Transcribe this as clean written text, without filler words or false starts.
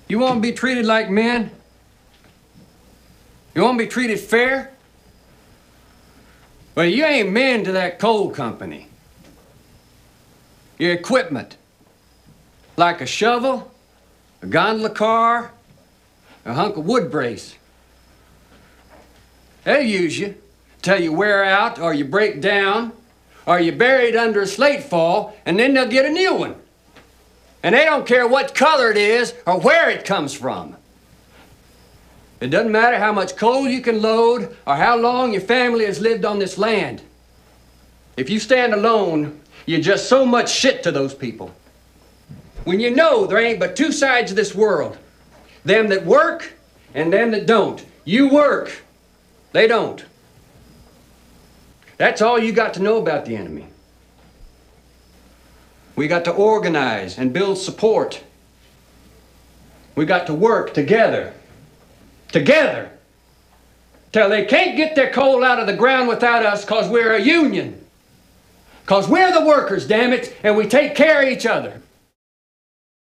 You want to be treated like men? You want to be treated fair? Well, you ain't men to that coal company. Your equipment, like a shovel, a gondola car, a hunk of wood brace. They'll use you till you wear out or you break down or you're buried under a slate fall, and then they'll get a new one. And they don't care what color it is or where it comes from. It doesn't matter how much coal you can load or how long your family has lived on this land. If you stand alone, you're just so much shit to those people. When you know there ain't but two sides of this world, them that work and them that don't. You work, they don't. That's all you got to know about the enemy. We got to organize and build support. We got to work together. Together. Till they can't get their coal out of the ground without us, because we're a union. Because we're the workers, damn it, and we take care of each other.